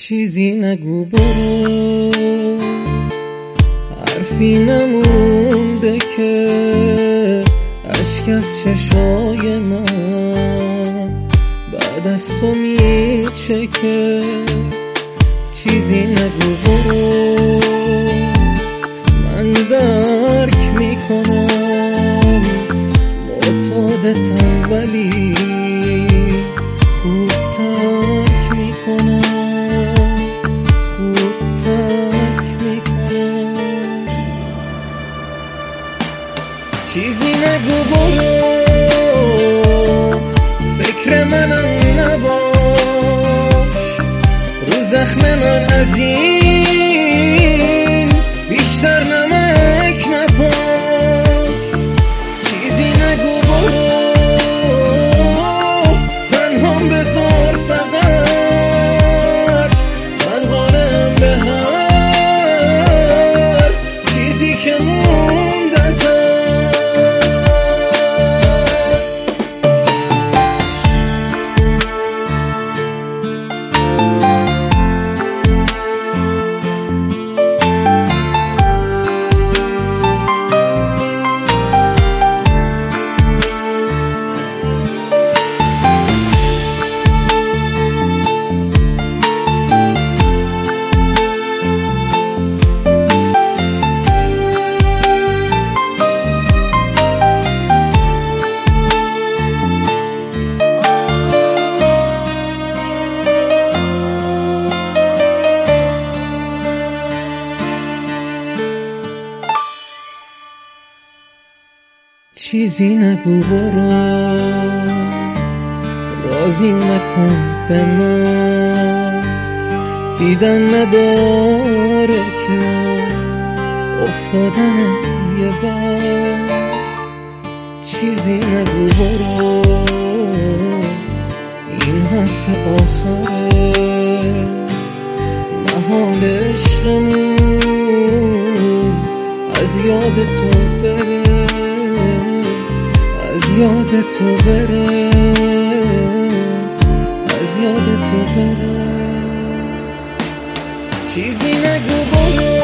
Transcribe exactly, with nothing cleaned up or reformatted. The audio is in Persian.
چیزی نگو برو، حرفی نمونده که اشک از چشای من بعد از تو میچکه. چیزی نگو برو، من درک میکنم معتادتم ولی خوب ترک میکنم، خوب ترک میکنم. چیزی نگو برو، فکر منم نباش، رو زخم من از این بیشتر نمک نپاش. چیزی نگو برو، تنهام بذار فقط، من قالم به هر چیزی که موند ازم. چیزی نگو برو، راضی نکن به من، دیدن نداره که افتادن یه بر. چیزی نگو برو، این حرف آخره، محال عشقمون از یاد تو بره، از یاد تو بره، از یاد تو بره. چیزی نگو برو،